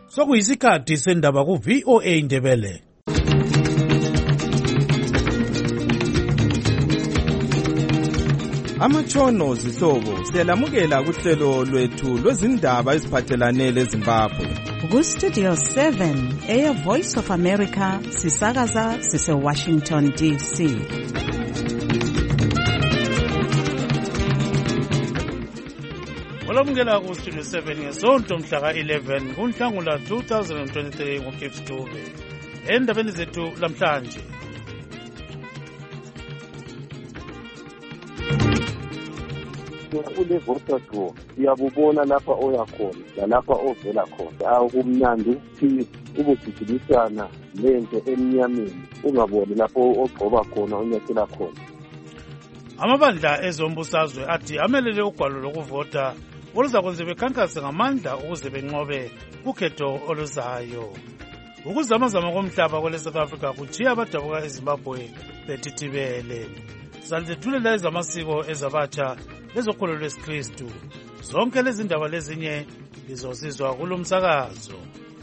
Sokuyisikhathi sendaba ku VOA Indebele. Amatshono zihlobo siyalamukela kuhlelo lwethu lwezindaba eziphathelane leZimbabwe. Ku-Studio 7 Air Voice of America sisakaza sise-Washington DC. Olamukela ku-Studio 7 ngesonto mhla ka-11 kuNhlangula 2023 ngoGibbs Dube. Endabeni zethu lamhlanje. Kule voter draw siyabubona lapha oya khona lalapha ovela khona akumnandi ukuthi ubujijilisana lento emnyameni ungaboni lapho ogcoba khona onyathela khona. Amabandla ezombusazwe athi amelele ugwalo lokuvota oluzakwenza bekhankase ngamandla ukuze benqobe ukhetho oluzayo. Ukuzamazama komhlaba kwele South Africa kujiya abadabuka eZimbabwe betithibele. Salizithulela ezamasiko ezabatsha lezokholo lwesikristu. Zonke lezi ndaba lezinye lizosizwa kulo msakazo.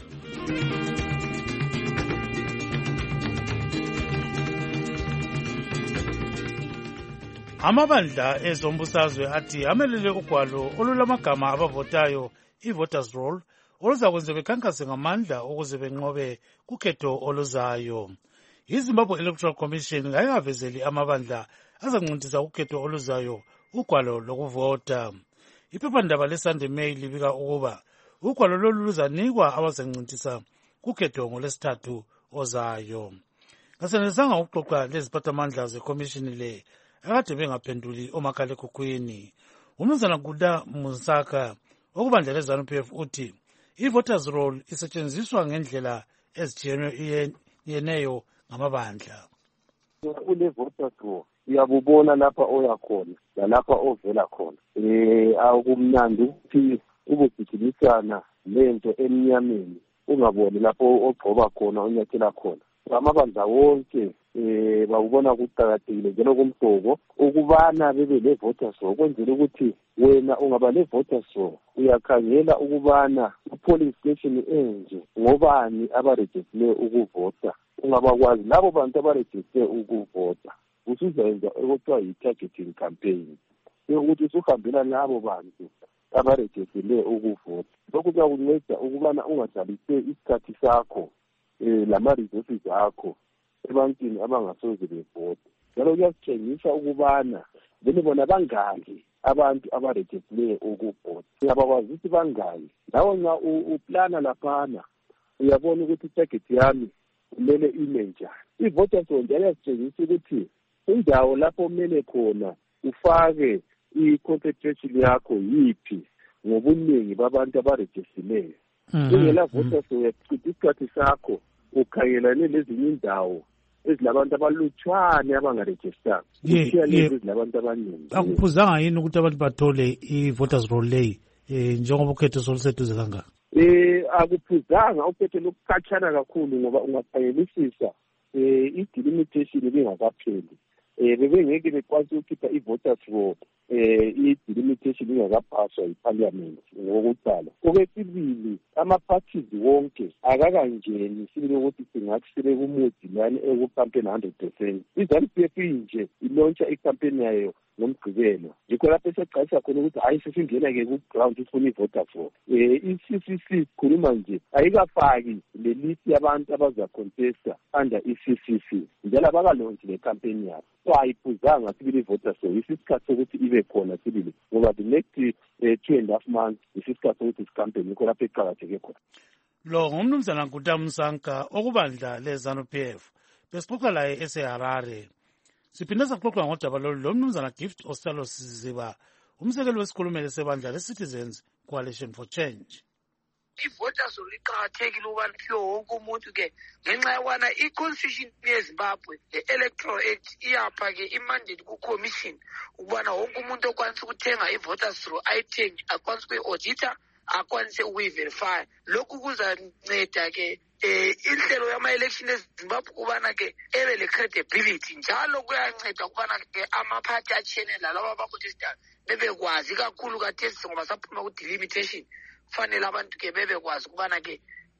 Amabandla ezombusazwe athi amelele ugwalo olulamagama abavotayo i-voters roll oluzakwenza bekhankase ngamandla ukuze benqobe kukhetho oluzayo. iZimbabwe Electoral Commission ngayikavezeli amabandla azancintisana ukhetho oluzayo ugwalo lokuvota. Iphephandaba leSunday Mail libika ukuba ugwalo lolu luzanikwa abazancintisa kukhetho ngolwesithathu ozayo. Ngasenelisanga ukuxoxa leziphathamandla zekomishini le akade bengaphenduli omakhalekhukhwini. Umnumzana Guda Musaka okubandla leZANU-PF uthi i-voters roll isetshenziswa ngendlela ezitshiyeneyo ngamabandla. Kule voter draw siyabubona lapha oya khona lalapha ovela khona akumnandi ukuthi ubujijilisana lento emnyameni ungaboni lapho ogcoba khona onyathela khona. Amabandla wonke bakubona kuqakathekile njalo kumhlobo ukubana bebe le-voters roll kwenzela ukuthi wena ungaba le-voters roll uyakhangela ukubana ku-polling station enje ngobani abarejistile ukuvota. Ungabakwazi labo bantu abarejistile ukuvota usuzenza okuthiwa yi-targeting campaign yokuthi usuhambela labo bantu abarejistile ukuvota. Lokhu kuyakunceda ukubana ungadlalise isikhathi sakho lama-resources akho ebantwini abangasoze bevota. Njalo kuyasitshengisa ukubana vele bona bangaki abantu abarejistile ukuvota. Ungabakwazi ukuthi bangaki nawe nxa uplana laphana uyabona ukuthi itarget yami kumele ime njani. I-voters roll njalo yasitshengisa ukuthi indawo lapho umele khona ufake i-concentration yakho yiphi ngobuningi babantu abarejistileyo. Ingela voters roll uyachitha isikhathi sakho ukhangelane lezinye indawo ezilabantu abalutshwane abangarejistanga. Ezilabantu abaningi. Akuphuzanga yini ukuthi abantu bathole i-voters roll leyi njengoba ukhetho soluseduze kangaka? Akuphuzanga ukhetho lokukhatshana kakhulu ngoba ungakhangelisisa i-delimitation bingakapheli. Bebengeke bekwazi ukukhipha i-voters roll i-delimitation ingakaphaswa yi-parliament ngokuqala. Okwesibili, ama-parties wonke akakangeni sibili ukuthi singathi sibe kumudi lani ekukampeni 100%. iZANU-PF nje ilontsha ikampeni yayo ngomgqibelo. Yikho lapho eseqalisa khona ukuthi hayi sesingena-ke ku-ground ifuna i-voters roll. I-CCC khuluma nje ayikafaki le list yabantu abazacontesta under i-CCC njalo abakalonshi le campaign yabo. So ayiphuzanga sibili i-voters roll isikhathi sokuthi ibe khona sibili ngoba the next 2.5 months isikhathi sokuthi isicampaign yikho lapho eqakatheke khona. Lo ngumnumzana Guda Musaka okubandla leZANU-PF. Besixoxa laye eseHarare. Siphinde saxoxa ngodaba lolu lomnumzana Gift Ostalo Siziba umsekeli wesikhulumeli sebandla le-Citizens Coalition for Change. I-voters roll iqakathekile ukubana kuyo wonke umuntu ke ngenxa yokubana i-constitution yeZimbabwe le-Electoral Act iyapha-ke i-mandate ku-commission ukubana wonke umuntu okwanisa ukuthenga i-voters roll ayithenge akwanisa ukuyi-audita akwanise ukuyi-verify. Lokhu kuzanceda-ke inhlelo yama-election eZimbabwe ukubana-ke ebe le-credibility njalo kuyanceda ukubana-ke amaphathi atshiyene lalabo abacontestayo bebekwazi kakhulu kathesi ngoba saphuma ku-delimitation. Kufanele abantu ke bebekwazi ukubana ke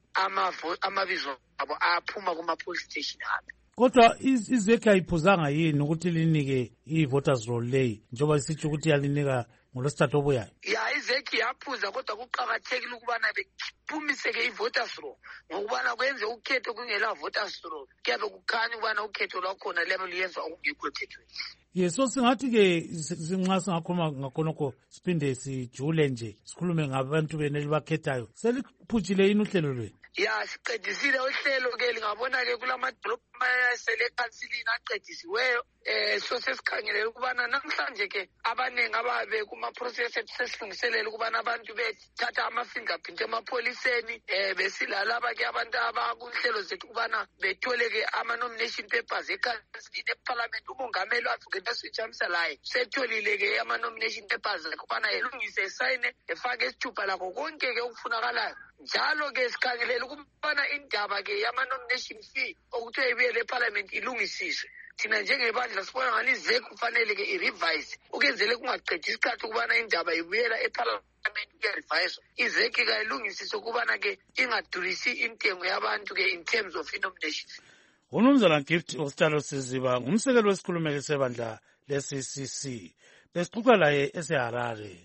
amabizo abo aphuma kuma-police station ami. Kodwa izekhi ayiphuzanga yini ukuthi linike i-voters roll leyi njengoba isitsho ukuthi yalinika ngolwesithathu obuyayo? Ya, izekhi yaphuza kodwa kuqakathekile ukubana bephumise-ke i-voters roll ngokubana kwenze ukhetho kungela voters roll kuyabe kukhanya ukubana ukhetho lwakhona liyabe luyenza okungekho ethethweni. Yes, so singathi-ke nxa singakhuluma ngakhonokho siphinde sijule nje sikhulume ngabantu bene libakhethayo, seliphutshile yini uhlelo lwenu? Ya, siqedisile uhlelo-ke lingabona-ke kulamadolobho amayesele ekhansilini aqedisiweyo. So sesikhangelele ukubana namhlanje-ke abaningi ababe kuma-process sesilungiselela ukubana abantu bethatha ama-fingerprint emapholiseni, besilalaba-ke abantu abakunhlelo zethu ukubana bethole-ke ama-nomination papers ekhansilini eparliament. Umongameli wathu ngentasijamisa laye setholile-ke ama-nomination papers ukubana elungise esayine efake isithupha lakho konke-ke okufunakalayo. Njalo-ke sikhangelela ukubana indaba-ke yama-nomination fee okuthiwa ibuyele eparliament ilungisiswe. Thina njengebandla sibona ngani izekhi kufanele-ke i-revise ukenzele kungaqedi isikhathi ukubana indaba ibuyela eparliament kuya-reviswa. Izekhi kayilungisiswe ukubana-ke ingadurisi intengo yabantu-ke in terms of i-nomination. UMnumzana Gift Ostalo Siziba ngumsekeli wesikhulumeli sebandla le-CCC. Besixoxa laye eseHarare.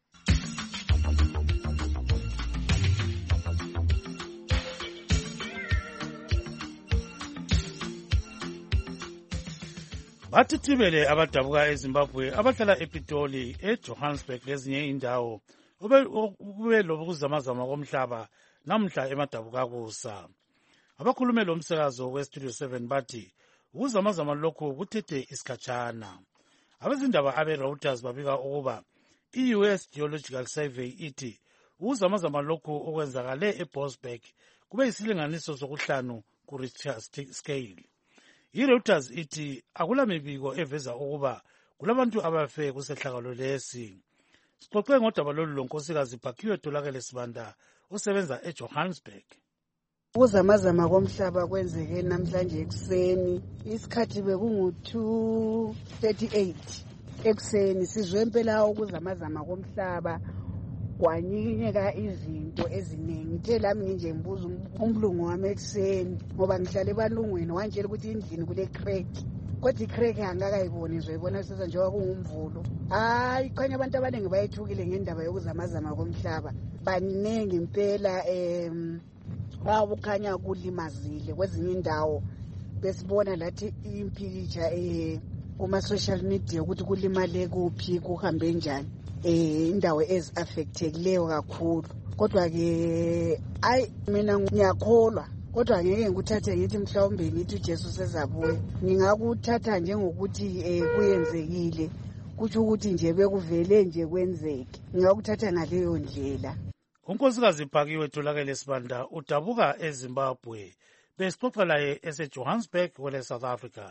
Bathi thibele abadabuka eZimbabwe abahlala ePitoli, eJohannesburg lezinye indawo kube lokuzamazama komhlaba namhla emadabukakusa. Abakhulumeli bomsakazo weStudio 7 bathi ukuzamazama lokhu kuthethe isikhatshana. Abezindaba abe-Reuters babika ukuba i-US Geological Survey ithi ukuzamazama lokhu okwenzakale eBosberg kube yisilinganiso sokuhlanu ku-Richter scale. I-Reuters ithi akulamibiko eveza ukuba kulabantu abafe kusehlakalo lesi. Sixoxe ngodaba lolu lonkosikazi Phakiwe Tolakele Sibanda osebenza eJohannesburg. Ukuzamazama komhlaba kwenzeke namhlanje ekuseni, isikhathi bekungu-2:38 ekuseni. Sizwe impela ukuzamazama komhlaba kwanyinyeka izinto eziningi. Ngithe lami nginje ngibuza umlungu wami ekuseni ngoba ngihlale ebalungwini, wantshela ukuthi endlini kule crack. Kodwa i-crack angakayiboni, ngizoyibona sisa njengoba kungumvulo. Hayi, khanya abantu abaningi bayethukile ngendaba yokuzamazama komhlaba. Baningi impela kukhanya kulimazile kwezinye indawo. Besibona lathi impikitsha kuma-social media ukuthi kulimale kuphi, kuhambe njani. Indawo ezi-affectekileyo kakhulu. Kodwa-ke mina ngiyakholwa, kodwa ngeke ngikuthathe ngithi mhlawumbe ngithi uJesu sezabuya. Ngingakuthatha njengokuthi kuyenzekile, kutsho ukuthi nje bekuvele nje kwenzeke. Ngingakuthatha ngaleyo ndlela. Unkosikazi Phakiwe Tolakele Sibanda udabuka eZimbabwe. Besixoxa laye eseJohannesburg kwele South Africa.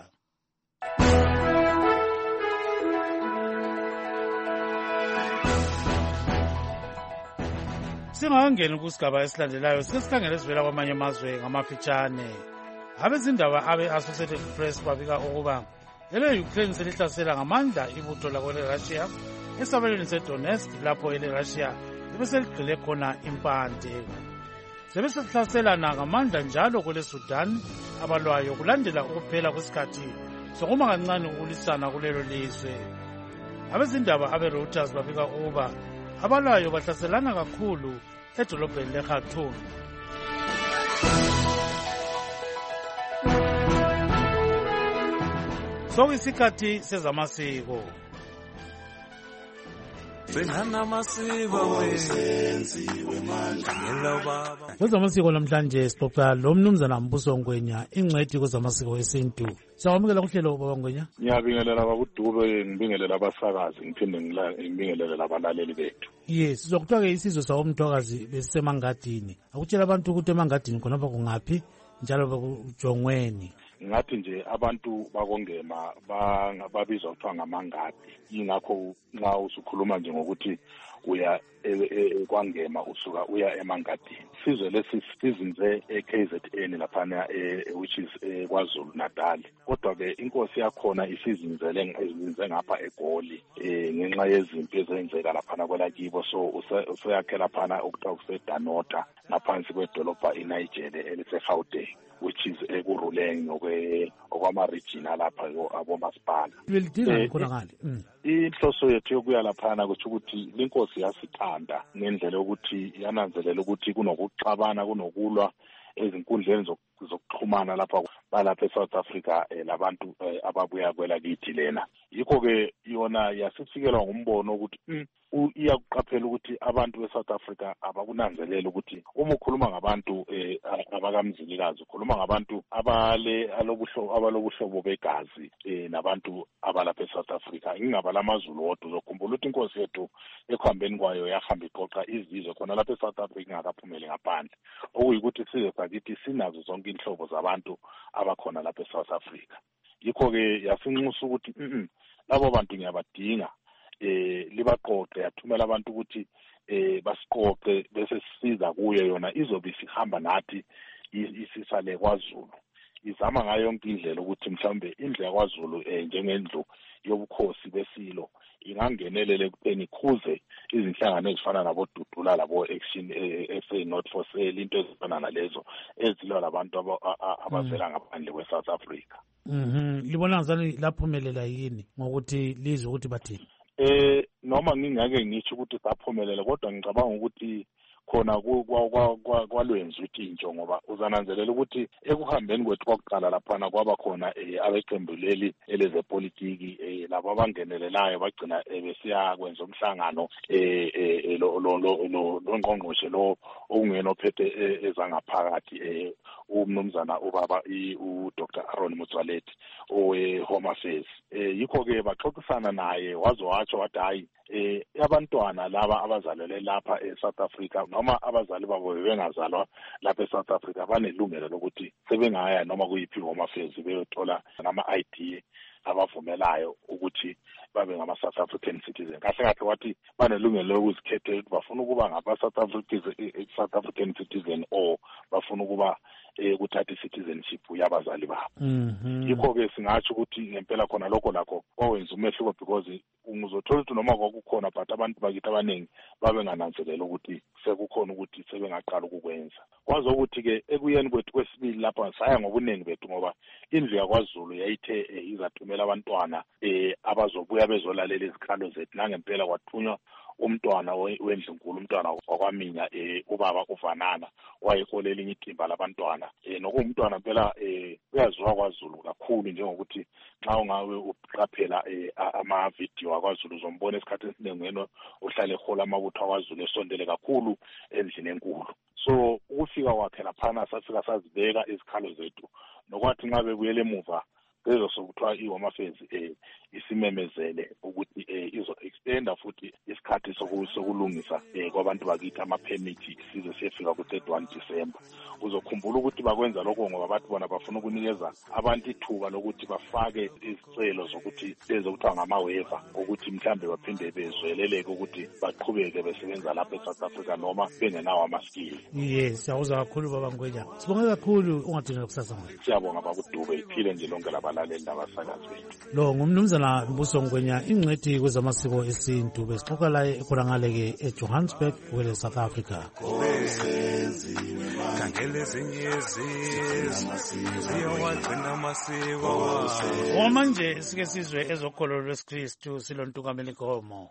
Singangena kusigaba esilandelayo sesikhangele sivela kwamanye amazwe ngamafitshane. Abezindaba abe-Associated Press babika ukuba ele-Ukraine selihlasela ngamandla ibutho lakwele-Russia esabelweni seDonetsk lapho ele-Russia beseligqile khona impande. Sebesehlasela ngamandla njalo kwele-Sudan abalwayo kulandela ukuphela kwesikhathi sokuma kancane ukulisana kulelo lizwe. Abezindaba abe-Reuters babika ukuba abalwayo bahlaselana kakhulu edolobheni leKhartoum. Sokuyisikhathi sezamasiko. Kwezamasiko namhlanje sixoxa lo Mnumzana Mbuso Ngwenya, ingcwethi kwezamasiko esintu. Siyamukela kuhlelo Baba Ngwenya. Ngiyabingelela bakuDube, ngibingelela abasakazi, ngiphinde ngibingelele labalaleli bethu. Yes, sizokuthiwa-ke isizwe sawomthwakazi besisemangadini. Akutshela abantu ukuthi emangadini khonapha kungaphi njalo bakujongweni. Ngathi nje abantu bakongema babizwa kuthiwa ngamangadi. Ingakho nxa usukhuluma nje ngokuthi uya kwangema usuka uya emangadini. Isizwe lesi sizinze eKZN laphana which is KwaZulu Natal. Kodwa ke inkosi yakhona isizinze ngapha eGoli ngenxa yezimpi ezenzeka laphana kwelakibo, so useyakhe laphana okuthiwa kuseDanota ngaphansi kwedolobha iNigele eliseGauteng, which is ekuruleng okwama-regional lapha abomasipala. Inhloso yethu yokuya laphana kusho ukuthi linkosi yasithanda ngendlela yokuthi yananzelela ukuthi kunokuxabana kunokulwa ezinkundleni zokuxhumana lapha eSouth Africa labantu ababuya kwelakithi lena. Yikho-ke yona yasifikelwa ngumbono ukuthi iyakuqaphela ukuthi abantu beSouth Africa abakunanzelela ukuthi uma ukhuluma ngabantu abakamzilikazi ukhuluma ngabantu abalobuhlobo begazi nabantu abalapha eSouth Africa. Ingabala amaZulu wodwa uzokhumbula ukuthi inkosi yethu ekuhambeni kwayo yahamba iqoqa izizwe khona lapha eSouth Africa ingakaphumeli ngaphandle, okuyikuthi isizwe sakithi sinazo zonke inhlobo zabantu abakhona lapha eSouth Africa. Yikho-ke yasinxusa ukuthi labo bantu ngiyabadinga, libaqoqe, yathumela abantu ukuthi basiqoqe bese sisiza kuyo, yona izobe isihamba nathi isisale KwaZulu. Izama ngayo yonke indlela ukuthi mhlawumbe indlu yakwaZulu njengendlu yobukhosi besilo ingangenelele ekutheni ikhuze izinhlangano ezifana nabodudula labo-Action SA Not for Sale, into ezifana nalezo ezilwa labantu abavela ngaphandle kwe-South Africa. Libona ngazani laphumelela yini ngokuthi lizwe ukuthi bathini? Noma ngingake ngisho ukuthi saphumelela, kodwa ngicabanga ukuthi khona kwalwenza uthintsho, ngoba uzananzelela ukuthi ekuhambeni kwethu kokuqala laphana kwaba khona abeqembu leli elezepolitiki labo abangenelelayo bagcina besiya kwenza umhlangano longqongqoshe lo okungena ophethe ezangaphakathi umnumzana ubaba uDr. Aaron Motsoaledi owe-Home Affairs. Yikho-ke baxoxisana naye watsho wathi hayi abantwana laba abazalelwe lapha eSouth Africa noma abazali babo bengazalwa lapha eSouth Africa banelungelo lokuthi sebengaya noma kuyiphi Home Affairs beyothola ngama-ID abavumelayo ukuthi babe ngama-South African citizen. Kahle kahle wathi banelungelo lokuzikhethela ukuthi bafuna ukuba ngaba-South African citizen or bafuna ukuba kuthatha i-citizenship yabazali babo. Yikho-ke singatsho ukuthi ngempela khona lokho lakho kwawenza umehluko, because uzothola ukuthi noma kwakukhona but abantu bakithi abaningi babengananzelela ukuthi sekukhona ukuthi sebengaqala ukukwenza. Kwazi ukuthi-ke ekuyeni kwethu kwesibili lapha saya ngobuningi bethu, ngoba indlu yakwaZulu yayithe izathumela abantwana abazobuya bezolalela izikhalo zethu. Nangempela kwathunywa umntwana wendlunkulu, umntwana wakwaminya ubaba uVanana wayeholela elinye itimba labantwana. Nokuwumntwana phela uyaziwa kwaZulu kakhulu, njengokuthi nxa ungawe uqaphela amavidiyo akwaZulu uzombona esikhathi esiningi ngeno uhlale ehola amabutho akwaZulu esondele kakhulu endlini enkulu. So ukufika kwakhe laphana safika sazibeka izikhalo zethu, nokwathi nxa bebuyele emuva lezo sokuthiwa i-Home Affairs isimemezele ukuthi izo-extenda futhi isikhathi sokulungisa kwabantu bakithi ama-permit size siyefika ku-31 December. Uzokhumbula ukuthi bakwenza lokho ngoba bathi bona bafuna ukunikeza abantu ithuba lokuthi bafake izicelo zokuthi lezokuthiwa ngama-waiver, ukuthi mhlambe baphinde bezweleleke ukuthi baqhubeke besebenza lapha eSouth Africa noma bengenawo amaskili. Yes, siyawuza kakhulu baba Ngwenya. Sibonge kakhulu ungadinga kusasa ngwenya. Siyabonga baba uDube, iphile nje lonke labalaleli nabasakazi bethu. Lo ngumnumzana Mbuso Ngwenya, ingcwethi kwezamasiko esintu. Besixoxa la ekhona ngale eJohannesburg kwele South Africa. Manje sike sizwe ezokholo lwesikristu silontukamela inkomo.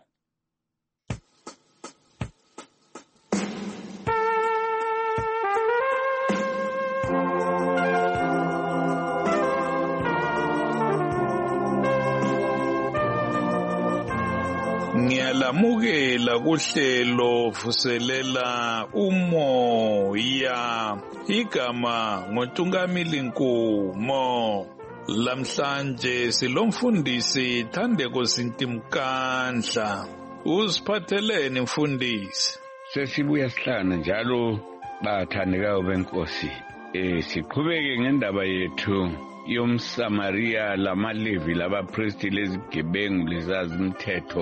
Ngiyalamukela kuhlelo vuselela umoya, igama ngoNtungamili Nkumo. Lamhlanje silomfundisi Thandeko Sintimkandla. Usiphatheleni mfundisi? Sesibuya sihlana njalo bathandekayo benkosi. Siqhubeke ngendaba yethu yomSamaria lamaLevi labapristi lezigebengu lezazi umthetho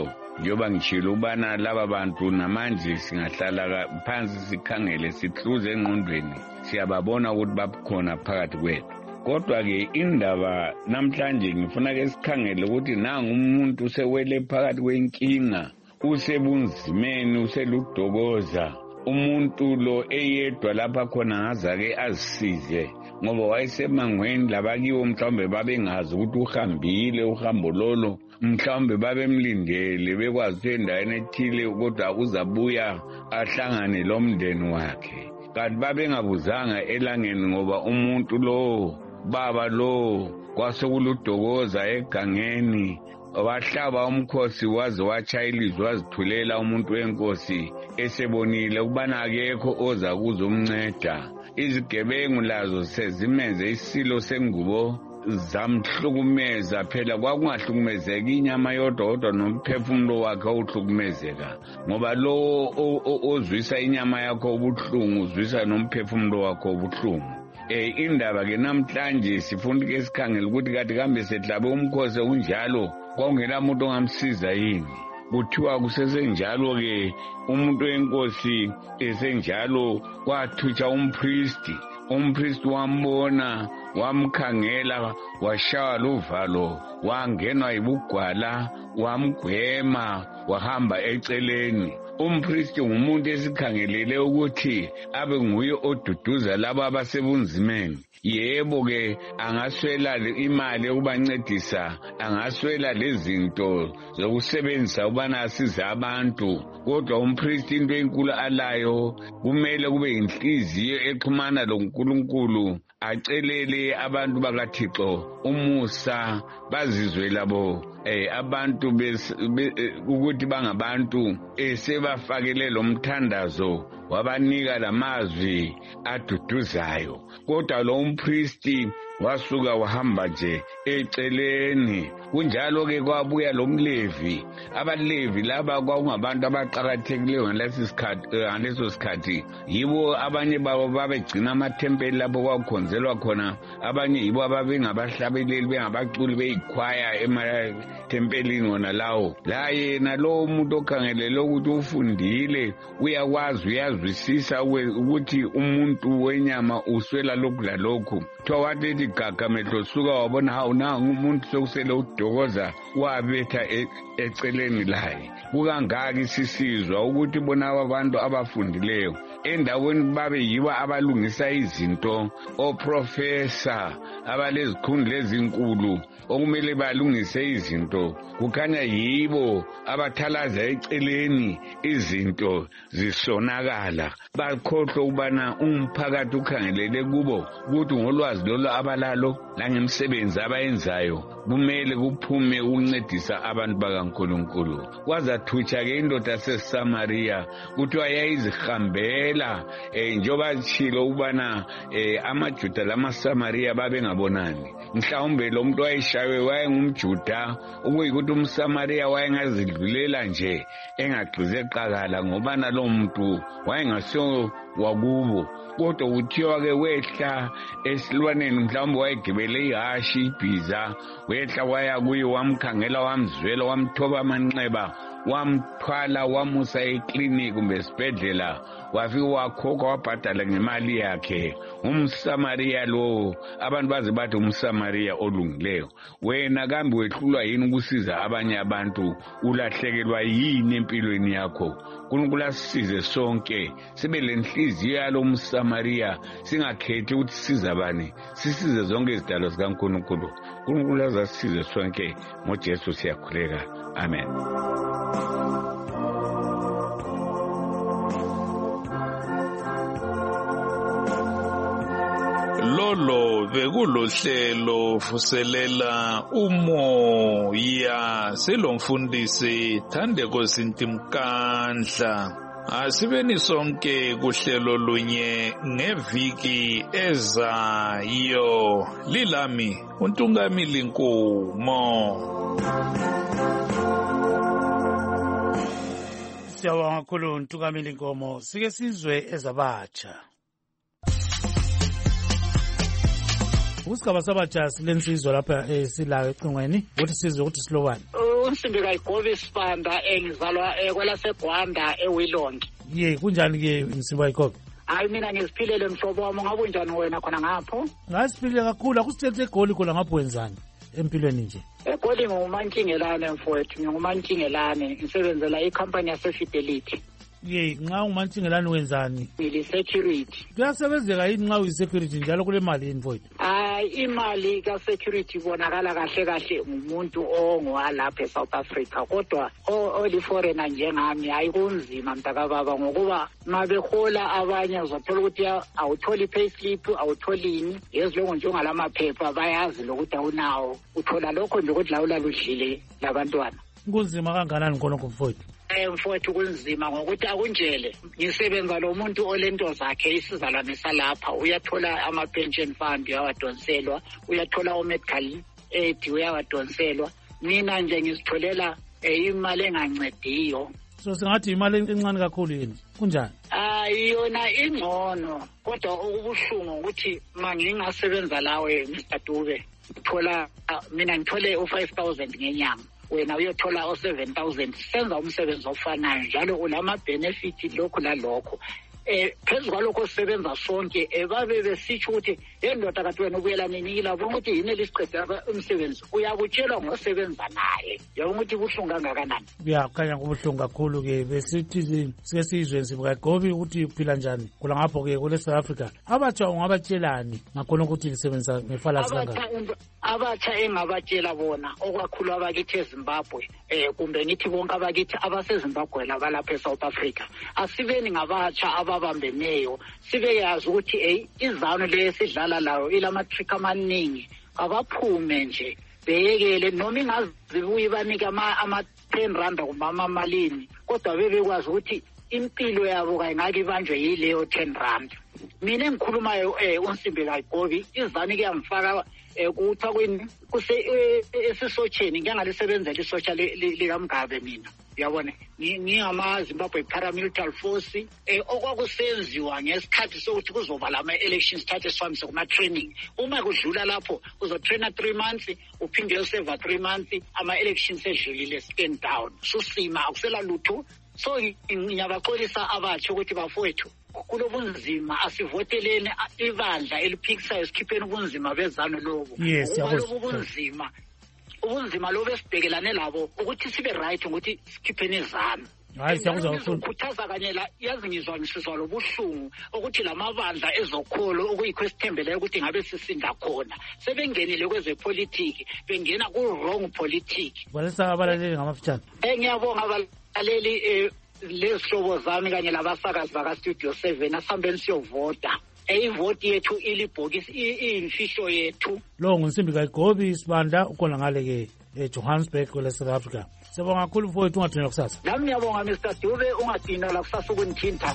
njengoba ngishilo ubana laba bantu namanje singahlala phansi sikhangele sihluze engqondweni siyababona ukuthi bakhona phakathi kwethu. Kodwa-ke indaba namhlanje ngifuna ke sikhangele ukuthi nangu umuntu sewele phakathi kwenkinga, usebunzimeni, useludokoza. Umuntu lo eyedwa lapha khona ngazake azisize ngoba wayesemangweni labakiwo mhlawumbe babengazi ukuthi uhambile uhambo lolo, mhlawumbe babemlindele bekwazi ukuthi endaweni ethile kodwa uzabuya ahlangane lomndeni wakhe, kanti babengabuzanga elangeni ngoba umuntu lo, baba lo, kwasekuludokoza egangeni, wahlaba umkhosi waze wachayilizwa wazithulela umuntu wenkosi esebonile ukubana akekho oza kuzomnceda. Izigebengu lazo sezimenze isilo sengubo zamhlukumeza, phela kwakungahlukumezeki inyama yodwa kodwa nomphefumulo wakhe uhlukumezeka, ngoba lo ozwisa inyama yakho ubuhlungu uzwisa nomphefumulo wakho ubuhlungu. Indaba ke namhlanje sifuna ke sikhangele ukuthi kade kambe sehlabe umkhosi unjalo kwangela umuntu ongamsiza yini. Kuthiwa kusesenjalo ke umuntu wenkosi esenjalo kwathutsha umpristi wambona, wamkhangela, washaya luvalo, wangenwa yibugwala, wamgwema, wahamba eceleni. Umpristi ngumuntu esikhangelele ukuthi abe nguye oduduza laba abasebunzimeni. Yebo ke angaswela imali yokubancedisa, angaswela lezinto zokusebenzisa ubana asiza abantu, kodwa umpristi into enkulu alayo kumele kube inhliziyo exhumana loNkulunkulu, acelele abantu bakaThixo umusa, bazizwe labo abantu ukuthi bangabantu sebafakele lo mthandazo wabanika lamazwi aduduzayo. Kodwa lo umpristi wasuka wahamba nje eceleni. Kunjalo ke kwabuya lo mlevi. Abalevi laba kwakungabantu abaqhakathekileyo ngaleso sikhathi. Yibo abanye babo babegcina amathempeli lapho kwakukhonzelwa khona, abanye yibo ababengabahlabeleli bengabaculi beyikhwaya emathempelini wona lawo. La yena lo muntu okhangelele ukuthi ufundile, uyakwazi uyazwisisa ukuthi umuntu wenyama uswela lokhu lalokhu. Kuthiwa wathi gaga mehlo suka wabona hawu nangu umuntu sokusele udokoza, wabetha eceleni laye. Kukangaki sisizwa ukuthi bona abantu abafundileyo endaweni babe yiwa abalungisa izinto, oprofessor abalezikhundla ezinkulu okumele balungise izinto, kukhanya yibo abathalaza eceleni izinto zisonakala. Bakhohlwa ukubana umphakathi ukhangelele kubo ukuthi ngolwazi lolo abalalo langemisebenzi abayenzayo kumele kuphume ukuncedisa abantu bakaNkulunkulu. Kwazathutsha ke indoda yaseSamaria kuthiwa yayizihambela njengoba tshilo ukubana amaJuda lamaSamaria babengabonani. Mhlawumbe lo muntu wayeshaywe wayengumJuda, ukuyikuthi umSamaria wayengazidlulela nje engagqize qakala ngobana lo muntu wayengasiyo wakubo. Kodwa kuthiwa ke wehla esilwaneni, mhlawumbe wayegibele ihashi ibhiza, wehla waya kuye wamkhangela, wamzwela, wamthoba amanxeba, wamthwala wamusa ekliniki kumbe esibhedlela, wafika wakhokha wabhadala ngemali yakhe. UmSamaria lo, abantu baze bathi umSamaria olungileyo. Wena kambe wehlulwa yini ukusiza abanye abantu? Ulahlekelwa yini empilweni yakho? uNkulunkulu asisize sonke sibe lenhliziyo yalo mSamaria, singakhethi ukuthi siza bani, sisize zonke izidalo zikaNkulunkulu. uNkulunkulu azasisize sonke ngoJesu siyakhuleka. Amen. Lolo bekulohlelo vuselela umoya selomfundisi Thandeko Sintimkandla. Asibeni sonke kuhlelo lunye ngeviki ezayo. Lilami uNtungamili Nkomo. Siyabonga kakhulu uNtungamili Nkomo. Sike sizwe ezabatsha. Usigaba sabatsha silensizwa lapha silayo ecingweni ukuthi sizwe ukuthi silobani. unsimbi kayigobi Sibanda ngizalwa kwelaseGwanda eWilongi. Ye kunjani ke Nsimbi kayigobi? Hayi mina ngiziphilele mhlobo wami, ngabe unjani wena khona ngapho? Ngasiphile kakhulu, akusithethe egoli khona ngapho wenzani empilweni nje? Egoli ngumantshingelane mfowethu, ngumantshingelane ngisebenzela ikhampani yaseFidelity. Ye nxa umantshingelane wenzani? Ngili-security. Kuyasebenzeka yini nxa uyi-security njalo kule mali yini mfowethu? Imali ka-security ibonakala kahle kahle ngumuntu ongowalapha eSouth Africa, kodwa oli-foreigner njengami hayi kunzima mntakababa, ngokuba ma behola abanye uzothola ukuthi awutholi payslip, awutholini, yezilongo nje ungalamaphepha bayazi lokuthi awunawo, uthola lokho nje ukuthi la ulaludlile labantwana. Kunzima kanganani khonokho mfowethu? Mfowethu kunzima ngokuthi akunjele ngisebenza lo muntu olento zakhe isizalwane salapha, uyathola ama-pension fund uyawadonselwa, uyathola o-medical aid uyawadonselwa, mina nje ngizitholela imali engancediyo. So singathi imali encane kakhulu yini kunjani? Yona ingcono, kodwa okubuhlungu ukuthi ma ngingasebenza lawe Mr. Dube uthola mina ngithole u-5,000 ngenyanga, wena uyothola o-7,000, senza umsebenzi ofanayo njalo ulama-benefit lokhu lalokho. Phezu kwalokho sisebenza sonke, babe besitsho ukuthi yendoda kathi wena ubuyela nini yilabo ukuthi yini lisiqede umsebenzi, uyakutshelwa ngosebenza naye. Yabona ukuthi kubuhlungu kangakanani? Kuyakhanya kubuhlungu kakhulu-ke. Besithi sike sizwe Nsimbi kayigobi ukuthi uphila njani kula ngapho-ke kule South Africa. Abatsha ungabatshelani ngakhona ukuthi lisebenza ngefalasi kangaka? Abatsha engabatshela bona okwakhulu abakithi eZimbabwe, kumbe ngithi bonke abakithi abaseZimbabwe labalapha eSouth Africa, asibeni ngabatsha ababambeneyo, sibe yazi ukuthi izanu le sidlala layo ilama-trick amaningi, abaphume nje beyekele noma ingazibuye banike ama-10 randa kumbe amamalini, kodwa bebekwazi ukuthi impilo yabo kayingake ibanjwe yileyo 10 randa. Mina engikhulumayo uNsimbi kayigobi izani kuyamfaka kuthiwa esisotsheni, ngiyangalisebenzela isotsha likaMgabe mina, uyabona ngingama-Zimbabwe Paramilitary Force. Okwakusenziwa ngesikhathi sokuthi kuzoba lama-elections isikhathi esihambise kuma-training, uma kudlula lapho uzotraina 3 months uphinde uyoseva 3 months, ama-elections edlulile stand down, susima akusela lutho. So ngiyabaxolisa abatsha ukuthi bafowethu kulobunzima asivoteleni ibandla eliphikisayo, sikhipheni ubunzima bezanu lobo. Yes, ubunzima lobo esibhekelane labo ukuthi sibe right ukuthi sikhipheni izanu. Hayi siyakuzwa ukukhuthaza kanye la yazi ngizwa lobuhlungu ukuthi lamabandla ezokholo okuyikho esithembeleyo ukuthi ngabe sisinda khona sebengenile kwezepolitiki, bengena ku-wrong politiki. Balesa abalaleli ngamafitshane. Ngiyabonga abalaleli lezihlobo zami kanye labasakazi baka-Studio 7 asihambeni siyovota. Ivoti yethu ilibhokisi iyimfihlo yethu. Lo nguNsimbi kayigobi Sibanda ukhona ngale-ke eJohannesburg kwele South Africa. Siyabonga kakhulu mfowethu, ungadinwa kusasa. Nami ngiyabonga Mr. Dube, ungadinwa la kusasa ukunithinta.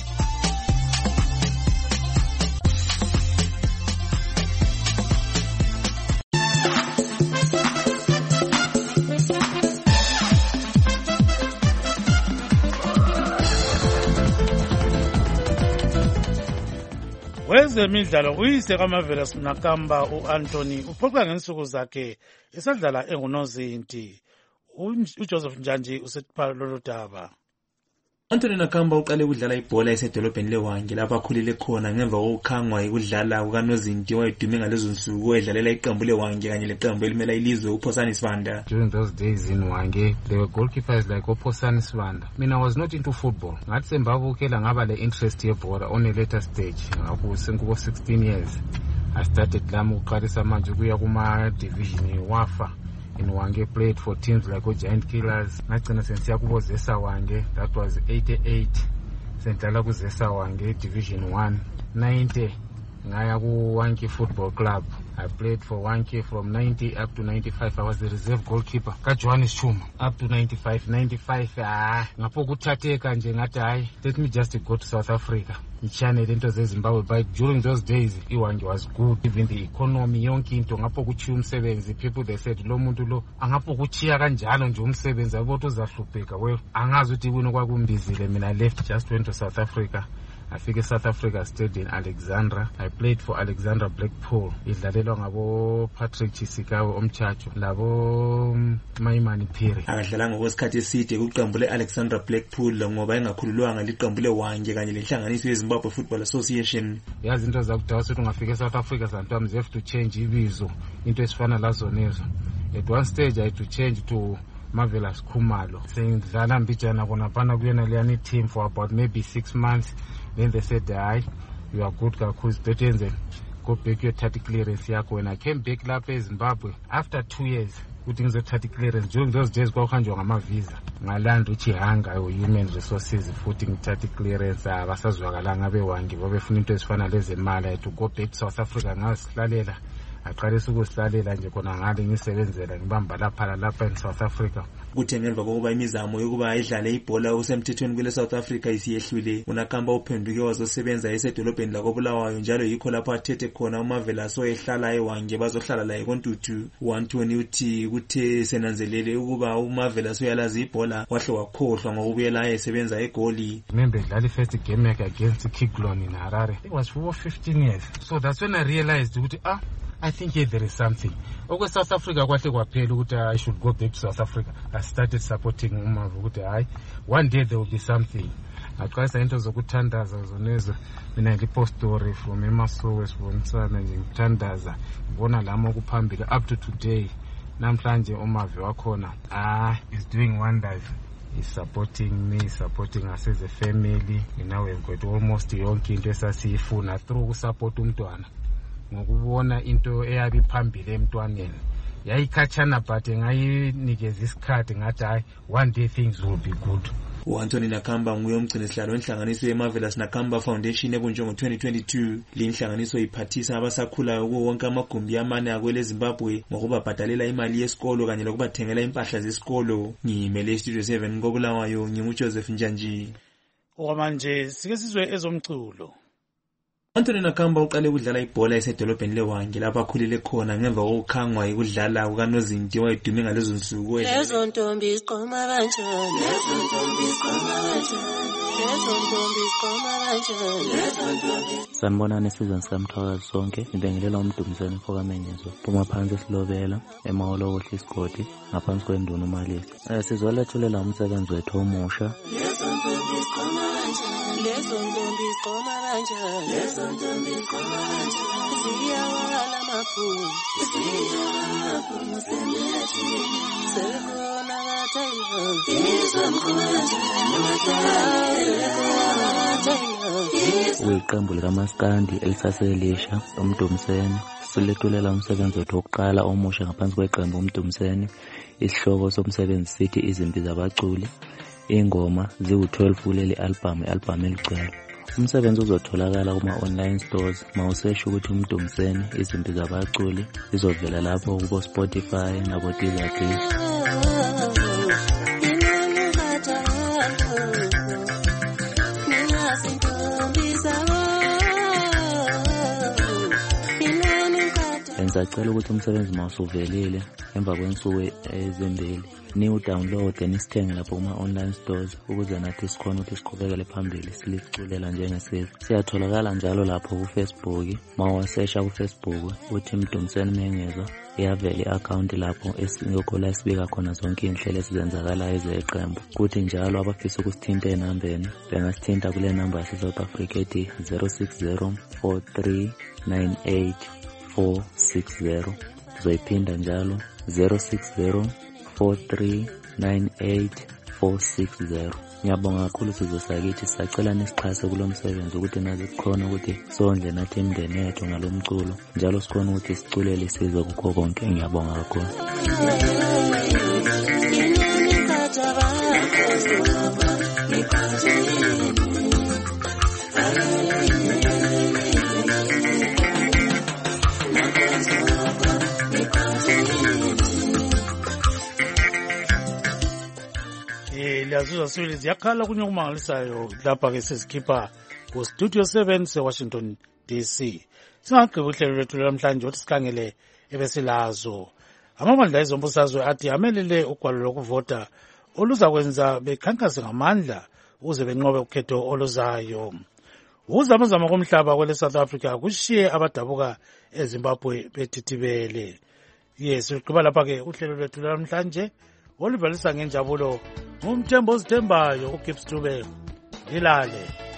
Wezemidlalo uyise kaMavela Nakamba uAnthony uphoqa ngensuku zakhe esadlala engunozinti. uJoseph Njanji usethiphala lolu daba. Anthony Nakamba uqale ukudlala ibhola esedolobheni leWange lapho akhulile khona ngemva kokukhangwa ukudlala kukaNozinti owayedume ngalezo nsuku edlalela iqembu leWange kanye leqembu elimela ilizwe uPhosani Sibanda. During those days in Wange, there were goalkeepers like uPhosani Sibanda. I was not into football. Ngathi sembabukela ngaba le interest yebhola on a later stage. Ngakusenkubo 16 years. I started lami ukuqalisa manje kuya kuma division wafa. In Wange, played for teams like Giant Killers. Ngagcina sensiya kubo Zesa Wange, that was 88. Sentala ku Zesa Wange Division 1. 90 ngaya ku Wanke Football Club. I played for Wanke from 90 up to 95. I was the reserve goalkeeper ka Johannes Chuma up to 95. Ngapho kuthatheka nje ngathi hayi, let me just go to South Africa. Ngichanele into zeZimbabwe, but during those days iWange was good, even the economy yonke into ngapho kuchiya umsebenzi. People they said lo muntu lo angapho kuchiya kanjalo nje umsebenzi abothi uzahlupheka. Well, angazi ukuthi kuno kwakumbizile. Mina left, just went to South Africa. afike South Africa stayed in Alexandra. I played for Alexandra Blackpool, idlalelwa ngabo Patrick Chisikawe Omchacho labo Maimani Phiri. Akadlalanga okwesikhathi eside kuqembu le-Alexandra Blackpool ngoba engakhululwanga liqembu leWange kanye lenhlanganiso yeZimbabwe Football Association. Yazi into zakudala ukuthi ungafika eSouth Africa sometimes you have to change ibizo into esifana lazonezo. At one stage I had to change to Marvelous Khumalo, saying Zala Mbijana Bonapana Guyana team for about maybe 6 months. Then they said, "Aye, you are good, Kaku's better than go back your 30 clearance." When I came back in Zimbabwe after 2 years, putting the 30 clearance during those days, go on my visa. My land which hanga or human resources, putting 30 clearance. Basazwagalanga bewangi, babefuna into esifana lezemali to go back to South Africa ngasihlalela. Aqalisa ukuhlalela nje khona ngale ngisebenzela ngibamba lapha in South Africa. Kuthe ngemva kokuba imizamo yokuba idlale ibhola osemthethweni kule South Africa isiyehlule, uNakamba uphenduke wazosebenza esedolobheni lakoBulawayo njalo yikho lapho athethe khona uMarvelous oyehlala eWange bazohlala la eKontuthu. uAntoni uthi kuthe senanzelele ukuba uMarvelous uyalazi ibhola wahle wakhohlwa ngokubuyela esebenza eGoli. Remember dlala first game against Kiklon in Harare. It was for 15 years. So that's when I realized ukuthi I think there is something. Okay, South Africa kwahle kwaphela ukuthi I should go back to South Africa. I started supporting uMavu ukuthi one day there will be something. Aqalisa into zokuthandaza zonezo. Mina ngipost story from eMasowe sibonisa nje ngithandaza. Ngibona lamo okuphambili up to today. Namhlanje uMavu wakhona is doing wonders. He's supporting me, supporting us as a family. Now we've got almost yonke into esasiyifuna through support umntwana. Ngokubona into eyabi phambili emntwaneni yayikhatshana but ngayinikeza isikhathi ngathi one day things will be good. uAntoni Nakamba nguye umgcinisihlalo wenhlanganiso yeMarvelous Nakamba Foundation ebunjwe ngo-2022. Le nhlanganiso iphathisa abasakhulayo kuwo wonke amagumbi amane akwele Zimbabwe ngokubabhadalela imali yesikolo kanye lokubathengela impahla zesikolo. Ngimele Studio 7 koBulawayo nginguJoseph Njanji. Okwamanje sike sizwe ezomculo. uAntoni Nakamba uqale ukudlala ibhola esedolobheni leWange lapho akhulile khona ngemva kokukhangwa ukudlala kukaNozinti owayedume ngalezo nsuku. Lezo ntombi ziqoma kanjani, lezo ntombi ziqoma kanjani, lezo ntombi ziqoma kanjani. Sanibonani sizwe sikamthwakazi sonke, ngibengelela uMdumzane Mfokamenyezo phuma phansi esilobela emaholo ohle isigodi ngaphansi kwenduna uMalisi. Sizolethulela umsebenzi wethu omusha. Lezo ntombi ziqoma kanjani, lezo ntombi ziqoma kanjani, lezo ntombi ziqoma kanjani. Ziyawala amaphupho, ziyawala amaphupho semethi, sekona kaThayilor, izomkhona Weqembu likaMaskandi elisaselisha uMdumsane silethulela umsebenzi wethu wokuqala omusha ngaphansi kweqembu uMdumsane. Isihloko somsebenzi sithi izimpi zabaculi. Ingoma ziwu-12 kuleli album eligcwele. Umsebenzi uzotholakala kuma-online stores mawusesha ukuthi uMdumsane izimpi zabaculi izovela lapho kubo Spotify nabo Deezer. Ngisacela ukuthi umsebenzi mawusuvelile emva kwensuku ezimbili niwudownload nisithenge lapho kuma-online stores ukuze nathi sikhona ukuthi siqhubekele phambili siliculela njengesizwe. Siyatholakala njalo lapho kuFacebook. Mawasesha kuFacebook uthi Mdumsane Mengezwa iyavela i-account lapho esiyokho sibika khona zonke inhlelo ezenzakalayo zeqembu. Kuthi njalo abafisa ukusithinta enambeni bengasithinta kule number yaseSouth Africa ethi 060 4398 460. Zoyiphinda njalo 060 4398 460. Ngiyabonga kakhulu sizwe sakithi, sisacela nisixhase kulo msebenzi ukuthi nazi sikhona ukuthi sondle nathi imindeni yethu ngalomculo njalo sikhona ukuthi siculele isizwe kukho konke. Ngiyabonga kakhulu. Liyazuzwa sibili ziyakhala kunye okumangalisayo lapha ke sesikhipha ku Studio 7 seWashington DC. Singagqiba uhlelo lwethu namhlanje ukuthi sikhangele ebesilazo. Amabandla ezombusazwe athi amelele ugwalo lokuvota oluzakwenza bekhankase ngamandla ukuze benqobe ukhetho oluzayo. ukuzamazama komhlaba kwele South Africa kushiye abadabuka eZimbabwe bethithibele. Yes, siqhuba lapha-ke uhlelo lwethu namhlanje oluvalisa ngenjabulo ngumthembo ozithembayo uGibbs Dube. Ilale.